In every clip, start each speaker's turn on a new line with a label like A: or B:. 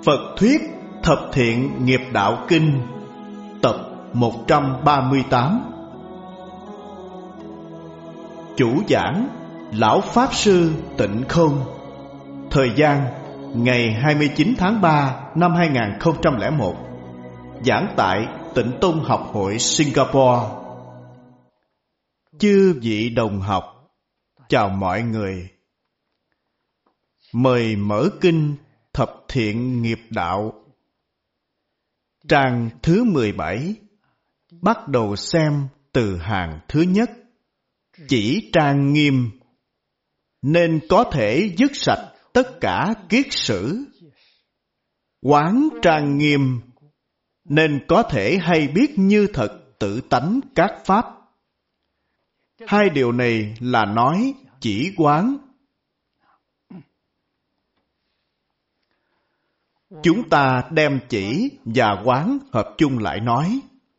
A: Phật thuyết Thập Thiện Nghiệp Đạo Kinh, tập 138. Chủ giảng Lão Pháp Sư Tịnh Không. Thời gian ngày 29 tháng 3 năm 2001. Giảng tại Tịnh Tông Học hội Singapore. Chư vị đồng học, chào mọi người. Mời mở kinh Thập Thiện Nghiệp Đạo, trang thứ 17. Bắt đầu xem từ hàng thứ nhất. Chỉ trang nghiêm, nên có thể dứt sạch tất cả kiết sử. Quán trang nghiêm, nên có thể hay biết như thật tự tánh các pháp. Hai điều này là nói chỉ quán. Chúng ta đem chỉ và quán hợp chung lại nói.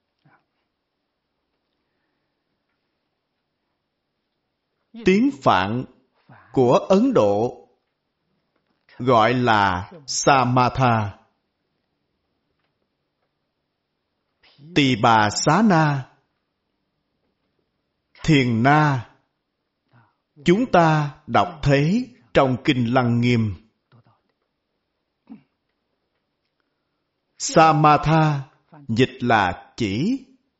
A: Tiếng Phạn của Ấn Độ gọi là Samatha, Tỳ Bà Xá Na, Thiền Na. Chúng ta đọc thấy trong Kinh Lăng Nghiêm. Samatha dịch là chỉ.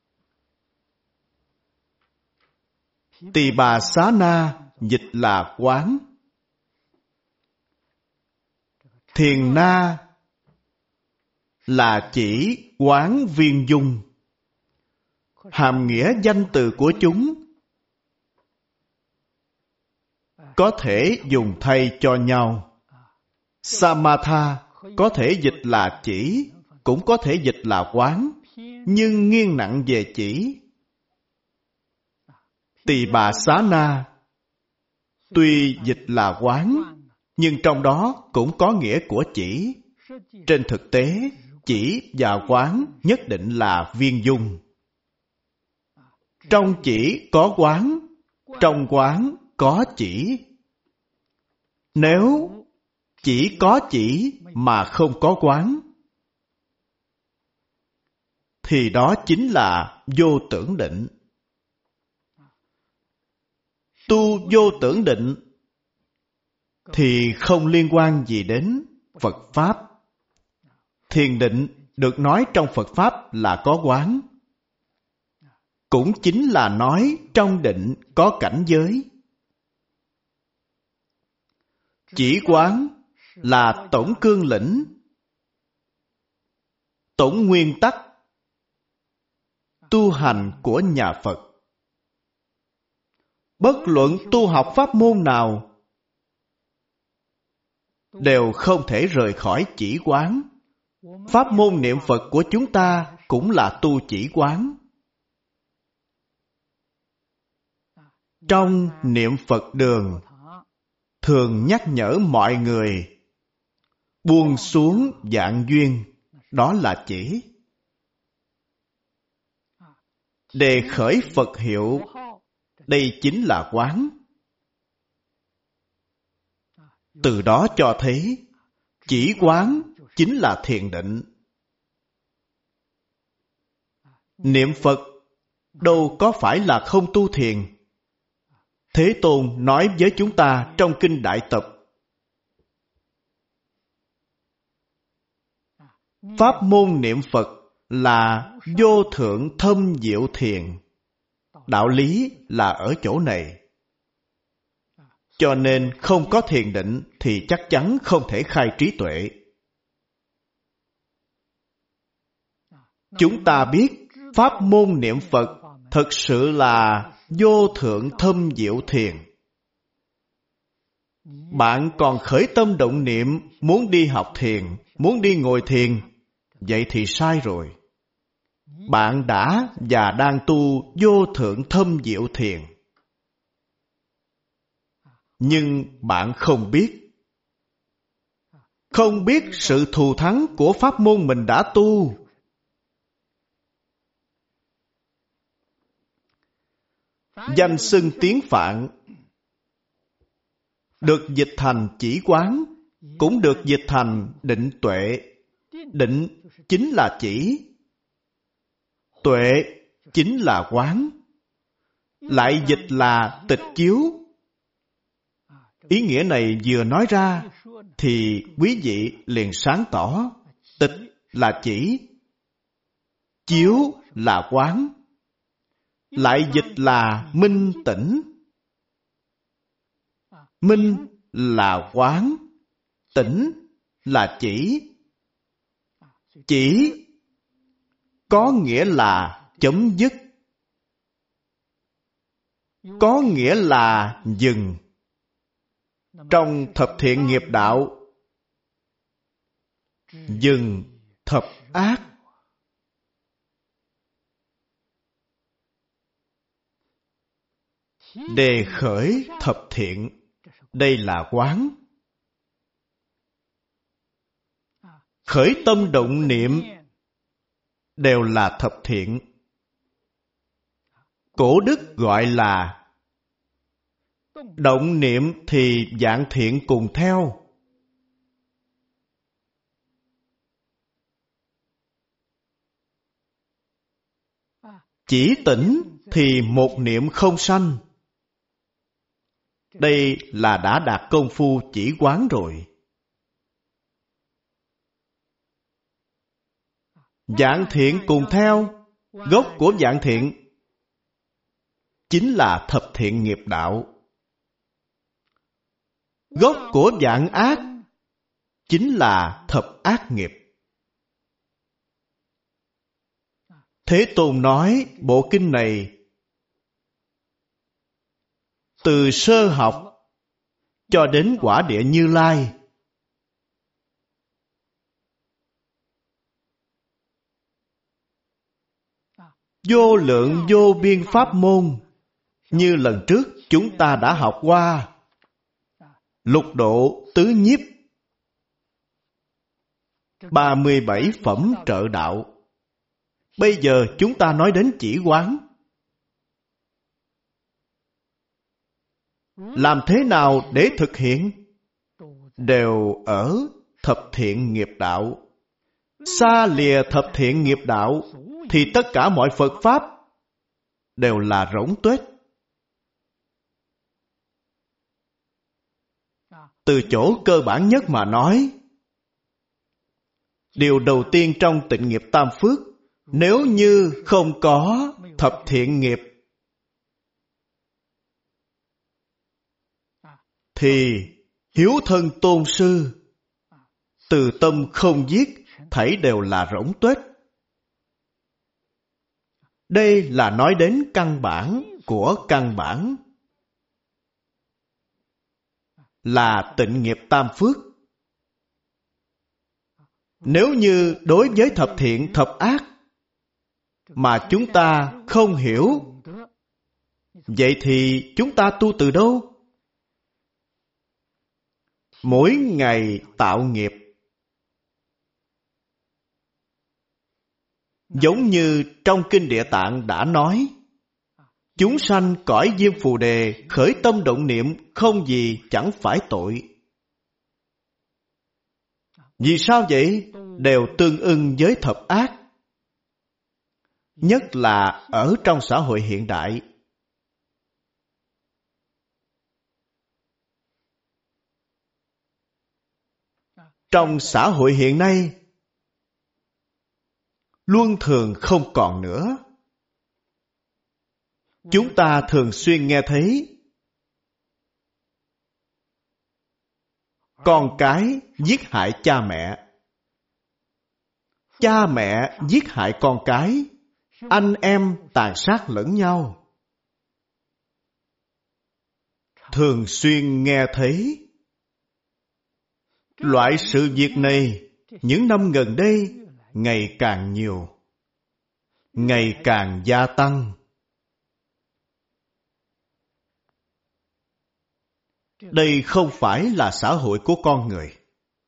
A: Tỳ Bà Xá Na dịch là quán. Thiền Na là chỉ quán viên dung. Hàm nghĩa danh từ của chúng có thể dùng thay cho nhau. Samatha có thể dịch là chỉ, cũng có thể dịch là quán, nhưng nghiêng nặng về chỉ. Tỳ Bà Xá Na tuy dịch là quán, nhưng trong đó cũng có nghĩa của chỉ. Trên thực tế, chỉ và quán nhất định là viên dung. Trong chỉ có quán, trong quán có chỉ. Nếu chỉ có chỉ mà không có quán, thì đó chính là vô tưởng định. Tu vô tưởng định thì không liên quan gì đến Phật Pháp. Thiền định được nói trong Phật Pháp là có quán. Cũng chính là nói trong định có cảnh giới. Chỉ quán là tổng cương lĩnh, tổng nguyên tắc tu hành của nhà Phật. Bất luận tu học pháp môn nào đều không thể rời khỏi chỉ quán. Pháp môn niệm Phật của chúng ta cũng là tu chỉ quán. Trong niệm Phật đường thường nhắc nhở mọi người buông xuống vạn duyên, đó là chỉ. Đề khởi Phật hiệu, đây chính là quán. Từ đó cho thấy chỉ quán chính là thiền định. Niệm Phật đâu có phải là không tu thiền. Thế Tôn nói với chúng ta trong Kinh Đại Tập: pháp môn niệm Phật là vô thượng thâm diệu thiền. Đạo lý là ở chỗ này. Cho nên không có thiền định thì chắc chắn không thể khai trí tuệ. Chúng ta biết pháp môn niệm Phật thực sự là vô thượng thâm diệu thiền. Bạn còn khởi tâm động niệm muốn đi học thiền, muốn đi ngồi thiền, vậy thì sai rồi. Bạn đã và đang tu vô thượng thâm diệu thiền. Nhưng bạn không biết. Không biết sự thù thắng của pháp môn mình đã tu. Danh xưng tiếng Phạn được dịch thành chỉ quán, cũng được dịch thành định tuệ, định chính là chỉ, tuệ chính là quán, lại dịch là tịch chiếu. Ý nghĩa này vừa nói ra thì quý vị liền sáng tỏ. Tịch là chỉ, chiếu là quán, lại dịch là minh tỉnh. Minh là quán, tỉnh là chỉ. Chỉ có nghĩa là chấm dứt, có nghĩa là dừng. Trong thập thiện nghiệp đạo, dừng thập ác. Đề khởi thập thiện, đây là quán. Khởi tâm động niệm đều là thập thiện. Cổ đức gọi là động niệm thì vạn thiện cùng theo. Chỉ tỉnh thì một niệm không sanh. Đây là đã đạt công phu chỉ quán rồi. Vạn thiện cùng theo, gốc của vạn thiện chính là thập thiện nghiệp đạo. Gốc của vạn ác chính là thập ác nghiệp. Thế Tôn nói bộ kinh này từ sơ học cho đến quả địa Như Lai. Vô lượng vô biên pháp môn, như lần trước chúng ta đã học qua. Lục độ tứ nhiếp, 37 phẩm trợ đạo. Bây giờ chúng ta nói đến chỉ quán. Làm thế nào để thực hiện? Đều ở thập thiện nghiệp đạo. Xa lìa thập thiện nghiệp đạo thì tất cả mọi Phật Pháp đều là rỗng tuếch. Từ chỗ cơ bản nhất mà nói, điều đầu tiên trong tịnh nghiệp tam phước, nếu như không có thập thiện nghiệp thì hiếu thân tôn sư, từ tâm không giết, thảy đều là rỗng tuếch. Đây là nói đến căn bản của căn bản, là tịnh nghiệp tam phước. Nếu như đối với thập thiện thập ác mà chúng ta không hiểu, vậy thì chúng ta tu từ đâu? Mỗi ngày tạo nghiệp. Giống như trong Kinh Địa Tạng đã nói, chúng sanh cõi Diêm Phù Đề khởi tâm động niệm không gì chẳng phải tội. Vì sao vậy? Đều tương ưng với thập ác. Nhất là ở trong xã hội hiện đại. Trong xã hội hiện nay, luân thường không còn nữa. Chúng ta thường xuyên nghe thấy con cái giết hại cha mẹ, cha mẹ giết hại con cái, anh em tàn sát lẫn nhau. Thường xuyên nghe thấy. Loại sự việc này những năm gần đây ngày càng nhiều, ngày càng gia tăng. Đây không phải là xã hội của con người.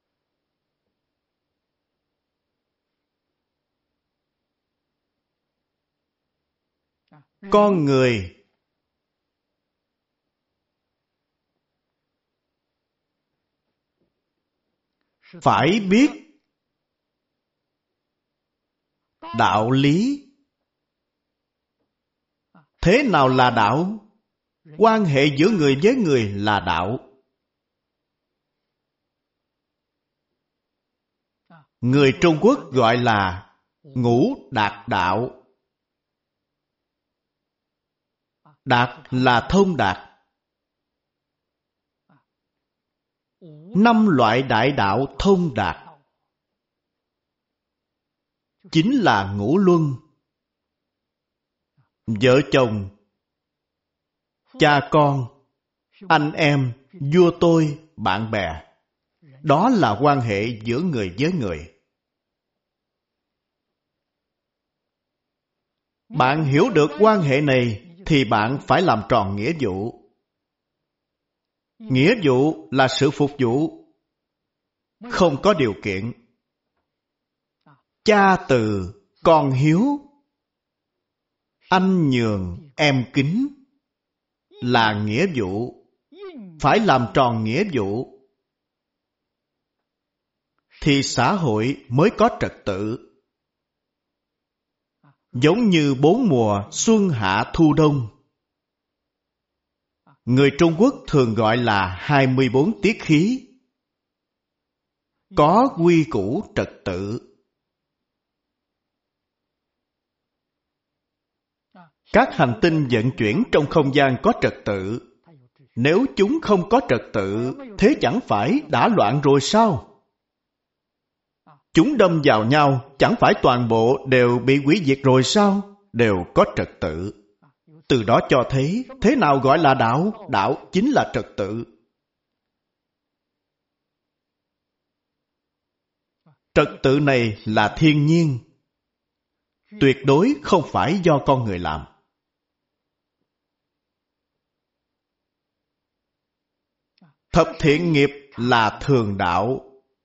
A: Con người phải biết đạo lý. Thế nào là đạo? Quan hệ giữa người với người là đạo. Người Trung Quốc gọi là ngũ đạt đạo. Đạt là thông đạt. 5 loại đại đạo thông đạt chính là ngũ luân. Vợ chồng, cha con, anh em, vua tôi, bạn bè. Đó là quan hệ giữa người với người. Bạn hiểu được quan hệ này thì bạn phải làm tròn nghĩa vụ. Nghĩa vụ là sự phục vụ, không có điều kiện. Cha từ, con hiếu, anh nhường, em kính là nghĩa vụ. Phải làm tròn nghĩa vụ thì xã hội mới có trật tự. Giống như 4 mùa xuân hạ thu đông. Người Trung Quốc thường gọi là 24 tiết khí. Có quy củ trật tự. Các hành tinh vận chuyển trong không gian có trật tự. Nếu chúng không có trật tự, thế chẳng phải đã loạn rồi sao? Chúng đâm vào nhau, chẳng phải toàn bộ đều bị hủy diệt rồi sao? Đều có trật tự. Từ đó cho thấy, thế nào gọi là đạo? Đạo chính là trật tự. Trật tự này là thiên nhiên. Tuyệt đối không phải do con người làm. Thập thiện nghiệp là thường đạo.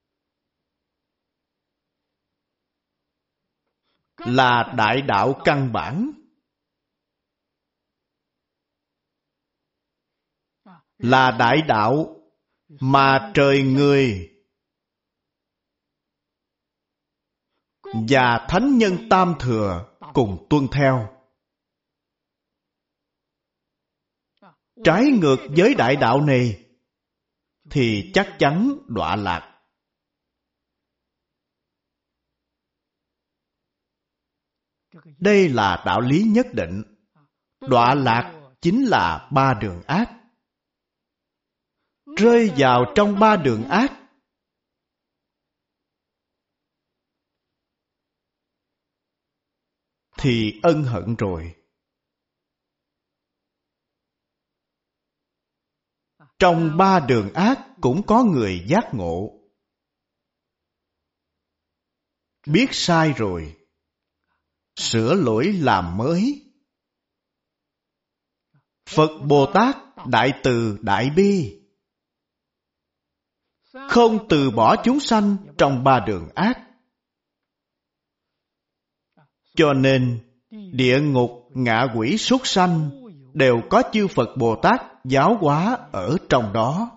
A: Là đại đạo căn bản. Là đại đạo mà trời người và thánh nhân tam thừa cùng tuân theo. Trái ngược với đại đạo này thì chắc chắn đọa lạc. Đây là đạo lý nhất định. Đọa lạc chính là 3 đường ác. Rơi vào trong 3 đường ác thì ân hận rồi. Trong 3 đường ác cũng có người giác ngộ. Biết sai rồi, sửa lỗi làm mới. Phật Bồ Tát đại từ đại bi, không từ bỏ chúng sanh trong 3 đường ác. Cho nên địa ngục, ngạ quỷ, súc sanh đều có chư Phật Bồ Tát giáo hóa ở trong đó.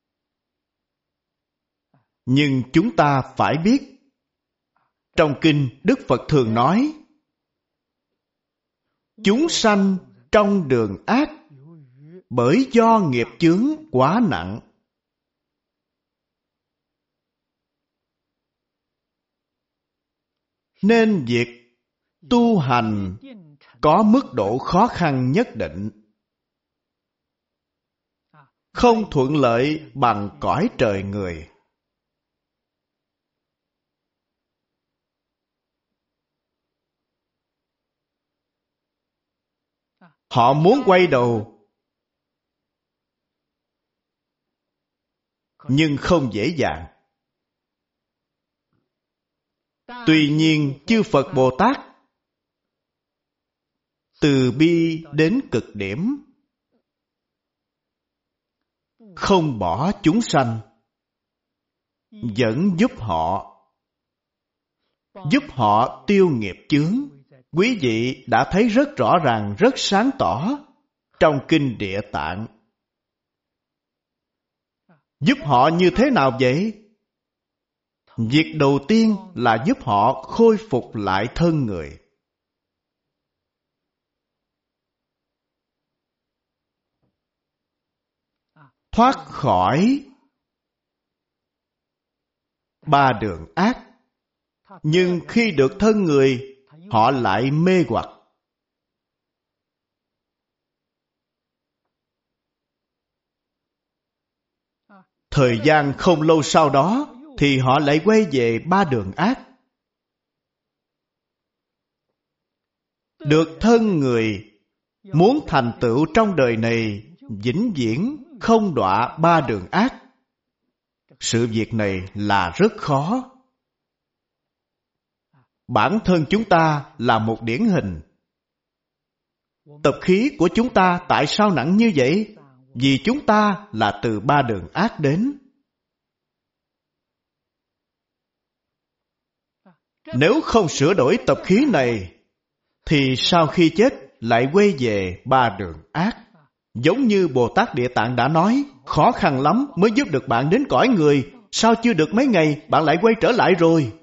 A: Nhưng chúng ta phải biết, trong kinh Đức Phật thường nói, chúng sanh trong đường ác bởi do nghiệp chướng quá nặng. Nên việc tu hành có mức độ khó khăn nhất định, không thuận lợi bằng cõi trời người. Họ muốn quay đầu, nhưng không dễ dàng. Tuy nhiên, chư Phật Bồ Tát từ bi đến cực điểm, không bỏ chúng sanh, vẫn giúp họ tiêu nghiệp chướng. Quý vị đã thấy rất rõ ràng, rất sáng tỏ trong kinh Địa Tạng. Giúp họ như thế nào vậy? Việc đầu tiên là giúp họ khôi phục lại thân người. Thoát khỏi ba đường ác. Nhưng khi được thân người, họ lại mê hoặc. Thời gian không lâu sau đó, thì họ lại quay về ba đường ác. Được thân người, muốn thành tựu trong đời này, vĩnh viễn không đọa ba đường ác. Sự việc này là rất khó. Bản thân chúng ta là một điển hình. Tập khí của chúng ta tại sao nặng như vậy? Vì chúng ta là từ ba đường ác đến. Nếu không sửa đổi tập khí này, thì sau khi chết lại quay về ba đường ác. Giống như Bồ Tát Địa Tạng đã nói, khó khăn lắm mới giúp được bạn đến cõi người. Sao chưa được mấy ngày, bạn lại quay trở lại rồi?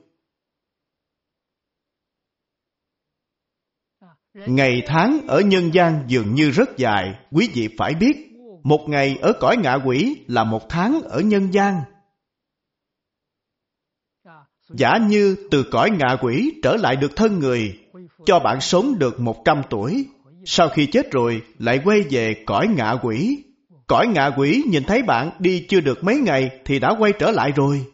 A: Ngày tháng ở nhân gian dường như rất dài. Quý vị phải biết, một ngày ở cõi ngạ quỷ là một tháng ở nhân gian. Giả như từ cõi ngạ quỷ trở lại được thân người, cho bạn sống được 100 tuổi. Sau khi chết rồi, lại quay về cõi ngạ quỷ. Cõi ngạ quỷ nhìn thấy bạn đi chưa được mấy ngày thì đã quay trở lại rồi.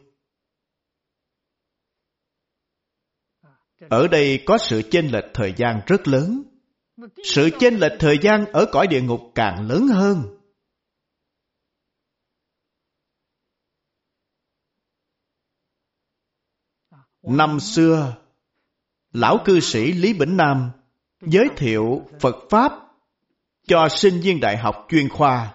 A: Ở đây có sự chênh lệch thời gian rất lớn. Sự chênh lệch thời gian ở cõi địa ngục càng lớn hơn. Năm xưa, lão cư sĩ Lý Bỉnh Nam giới thiệu Phật Pháp cho sinh viên đại học chuyên khoa.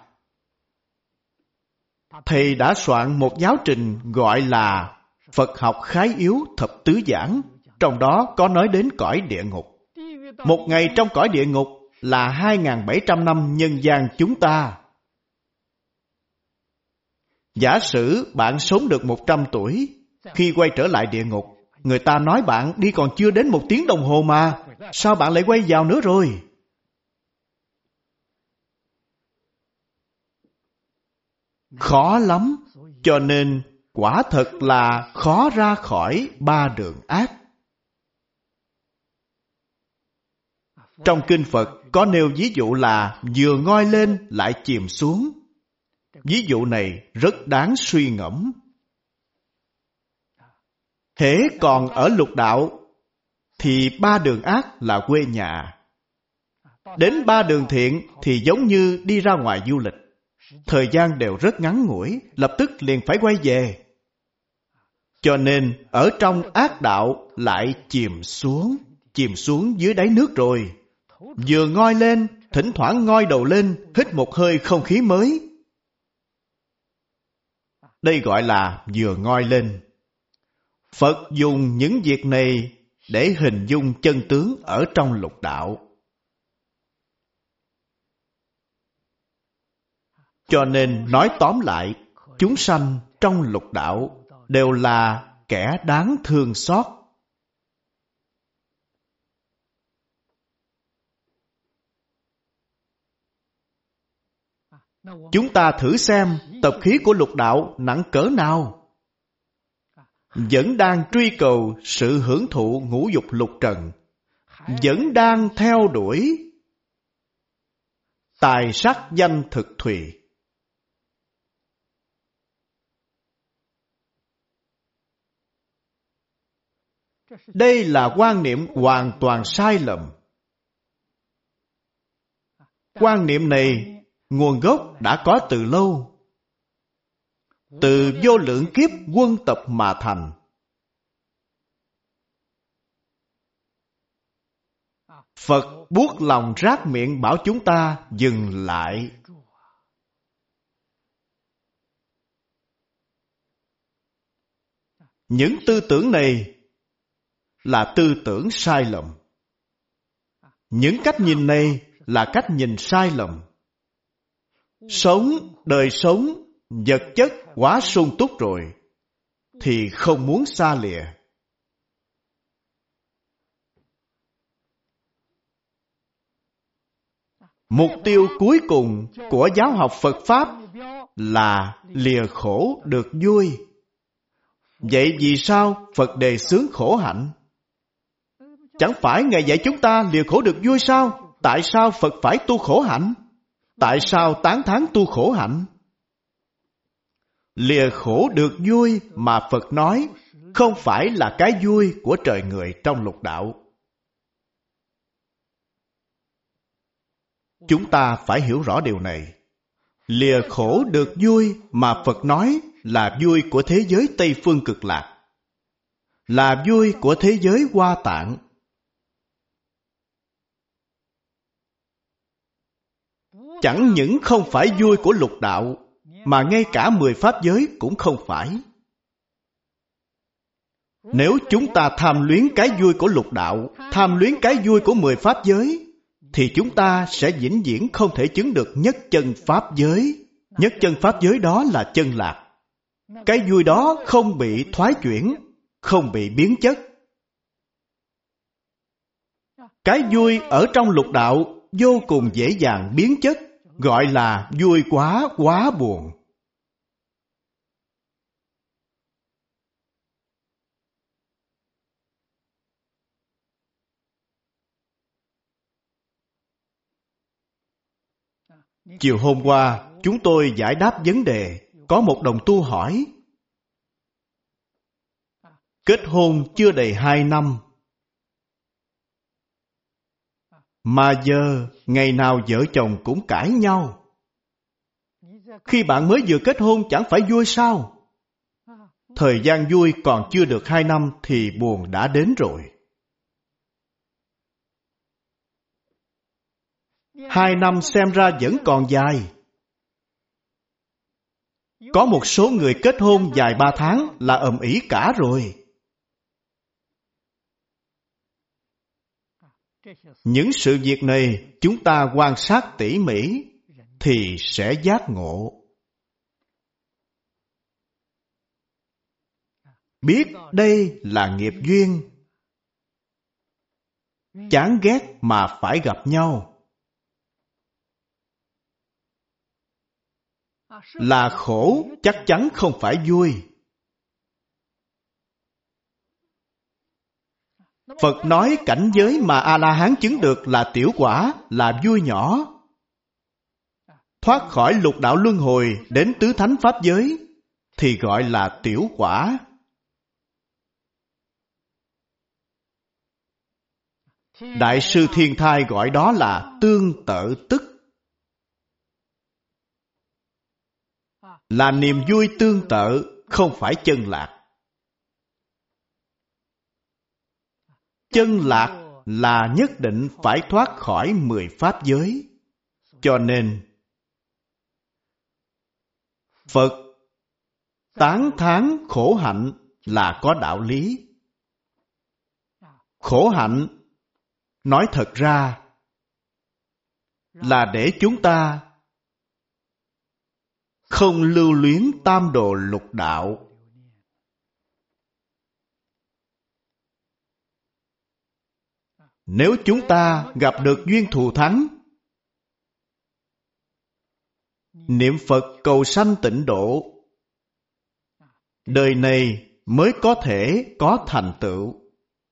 A: Thầy đã soạn một giáo trình gọi là Phật học khái yếu thập tứ giảng, trong đó có nói đến cõi địa ngục. Một ngày trong cõi địa ngục là 2.700 năm nhân gian chúng ta. Giả sử bạn sống được 100 tuổi, khi quay trở lại địa ngục, người ta nói bạn đi còn chưa đến 1 tiếng đồng hồ mà, sao bạn lại quay vào nữa rồi? Khó lắm, cho nên quả thật là khó ra khỏi ba đường ác. Trong Kinh Phật có nêu ví dụ là vừa ngoi lên lại chìm xuống. Ví dụ này rất đáng suy ngẫm. Hễ còn ở lục đạo, thì ba đường ác là quê nhà. Đến ba đường thiện thì giống như đi ra ngoài du lịch. Thời gian đều rất ngắn ngủi, lập tức liền phải quay về. Cho nên ở trong ác đạo lại chìm xuống dưới đáy nước rồi. Vừa ngoi lên, thỉnh thoảng ngoi đầu lên, hít một hơi không khí mới. Đây gọi là vừa ngoi lên. Phật dùng những việc này để hình dung chân tướng ở trong lục đạo. Cho nên nói tóm lại, chúng sanh trong lục đạo đều là kẻ đáng thương xót. Chúng ta thử xem tập khí của lục đạo nặng cỡ nào. Vẫn đang truy cầu sự hưởng thụ ngũ dục lục trần, vẫn đang theo đuổi tài sắc danh thực thùy. Đây là quan niệm hoàn toàn sai lầm. Quan niệm này nguồn gốc đã có từ lâu, từ vô lượng kiếp quân tập mà thành. Phật buốt lòng rát miệng bảo chúng ta dừng lại. Những tư tưởng này là tư tưởng sai lầm. Những cách nhìn này là cách nhìn sai lầm. Đời sống, vật chất quá sung túc rồi. thì không muốn xa lìa. Mục tiêu cuối cùng của giáo học Phật Pháp là lìa khổ được vui. Vậy vì sao Phật đề xướng khổ hạnh? Chẳng phải Ngài dạy chúng ta lìa khổ được vui sao? Tại sao Phật phải tu khổ hạnh? Tại sao tán thán tu khổ hạnh? Lìa khổ được vui mà Phật nói không phải là cái vui của trời người trong lục đạo. Chúng ta phải hiểu rõ điều này. Lìa khổ được vui mà Phật nói là vui của thế giới Tây Phương Cực Lạc, là vui của thế giới Hoa Tạng. Chẳng những không phải vui của lục đạo, mà ngay cả 10 pháp giới cũng không phải. Nếu chúng ta tham luyến cái vui của lục đạo, tham luyến cái vui của 10 pháp giới, thì chúng ta sẽ vĩnh viễn không thể chứng được nhất chân pháp giới. Nhất chân pháp giới đó là chân lạc. Cái vui đó không bị thoái chuyển, không bị biến chất. Cái vui ở trong lục đạo vô cùng dễ dàng biến chất, gọi là vui quá, quá buồn. Chiều hôm qua, chúng tôi giải đáp vấn đề. Có một đồng tu hỏi, kết hôn chưa đầy 2 năm, mà giờ ngày nào vợ chồng cũng cãi nhau. Khi bạn mới vừa kết hôn chẳng phải vui sao? Thời gian vui còn chưa được 2 năm thì buồn đã đến rồi. 2 năm xem ra vẫn còn dài. Có một số người kết hôn dài 3 tháng là ầm ĩ cả rồi. Những sự việc này chúng ta quan sát tỉ mỉ thì sẽ giác ngộ. Biết đây là nghiệp duyên, chán ghét mà phải gặp nhau. Là khổ chắc chắn không phải vui. Phật nói cảnh giới mà A-la-hán chứng được là tiểu quả, là vui nhỏ. Thoát khỏi lục đạo luân hồi đến tứ thánh pháp giới thì gọi là tiểu quả. Đại sư Thiên Thai gọi đó là tương tự tức, là niềm vui tương tự, không phải chân lạc. Chân lạc là nhất định phải thoát khỏi 10 pháp giới. Cho nên Phật tán thán khổ hạnh là có đạo lý. Khổ hạnh nói thật ra là để chúng ta không lưu luyến tam đồ lục đạo. Nếu chúng ta gặp được duyên thù thắng, niệm Phật cầu sanh tịnh độ, đời này mới có thể có thành tựu.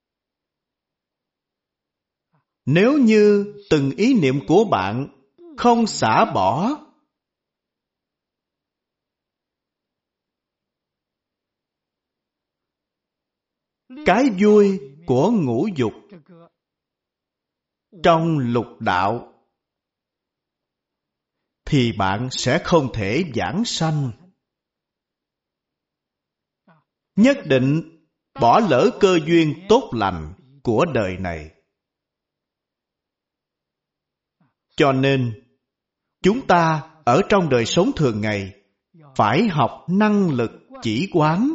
A: Nếu như từng ý niệm của bạn không xả bỏ, cái vui của ngũ dục trong lục đạo, thì bạn sẽ không thể vãng sanh. Nhất định bỏ lỡ cơ duyên tốt lành của đời này. Cho nên, chúng ta ở trong đời sống thường ngày phải học năng lực chỉ quán.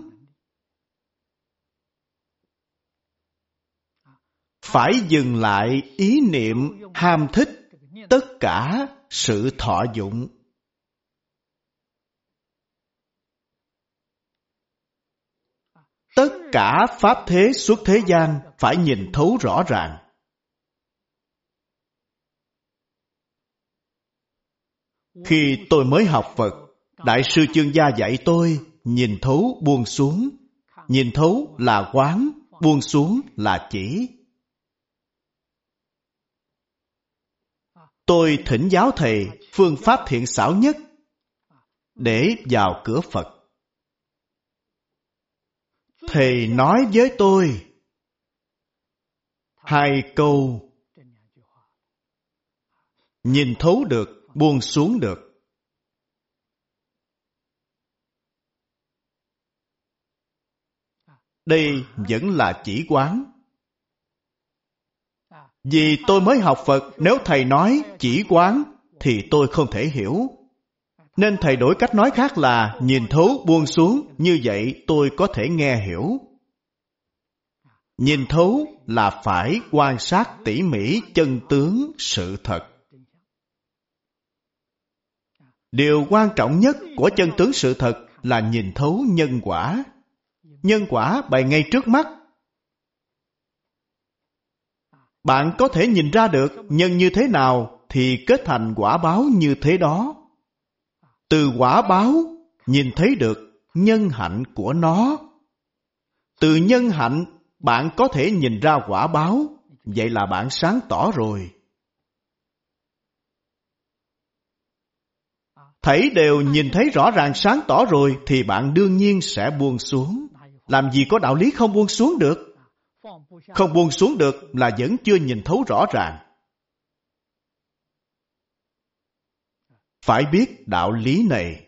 A: Phải dừng lại ý niệm ham thích tất cả sự thọ dụng. Tất cả pháp thế xuất thế gian phải nhìn thấu rõ ràng. Khi tôi mới học Phật, Đại sư Chương Gia dạy tôi nhìn thấu buông xuống. Nhìn thấu là quán, buông xuống là chỉ. Tôi thỉnh giáo thầy phương pháp thiện xảo nhất để vào cửa Phật. Thầy nói với tôi 2 câu: nhìn thấu được, buông xuống được. Đây vẫn là chỉ quán. Vì tôi mới học Phật, nếu thầy nói chỉ quán thì tôi không thể hiểu. Nên thầy đổi cách nói khác là nhìn thấu buông xuống, như vậy tôi có thể nghe hiểu. Nhìn thấu là phải quan sát tỉ mỉ chân tướng sự thật. Điều quan trọng nhất của chân tướng sự thật là nhìn thấu nhân quả. Nhân quả bày ngay trước mắt. Bạn có thể nhìn ra được nhân như thế nào thì kết thành quả báo như thế đó. Từ quả báo nhìn thấy được nhân hạnh của nó. Từ nhân hạnh bạn có thể nhìn ra quả báo. Vậy là bạn sáng tỏ rồi. Thảy đều nhìn thấy rõ ràng sáng tỏ rồi thì bạn đương nhiên sẽ buông xuống. Làm gì có đạo lý không buông xuống được? Không buông xuống được là vẫn chưa nhìn thấu rõ ràng. Phải biết đạo lý này.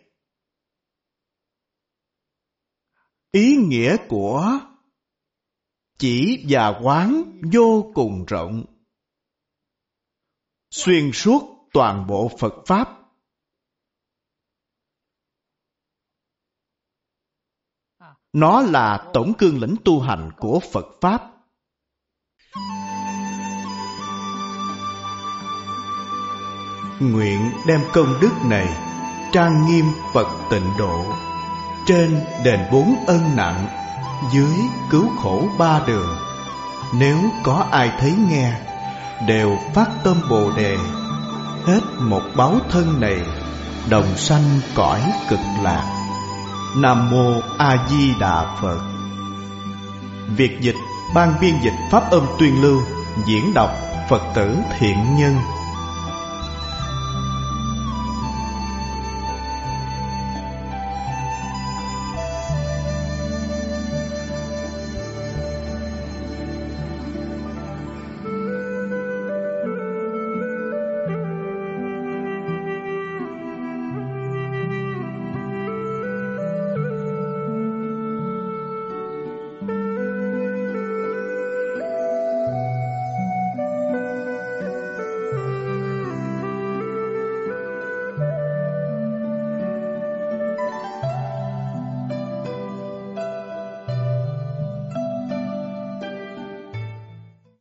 A: Ý nghĩa của chỉ và quán vô cùng rộng, xuyên suốt toàn bộ Phật Pháp. Nó là tổng cương lĩnh tu hành của Phật Pháp. Nguyện đem công đức này trang nghiêm Phật Tịnh Độ, trên đền 4 ân nặng, dưới cứu khổ 3 đường. Nếu có ai thấy nghe, đều phát tâm Bồ Đề, hết một báo thân này, đồng sanh cõi cực lạc. Nam Mô A Di Đà Phật. Việc dịch, ban biên dịch pháp âm tuyên lưu, diễn đọc Phật tử Thiện Nhân.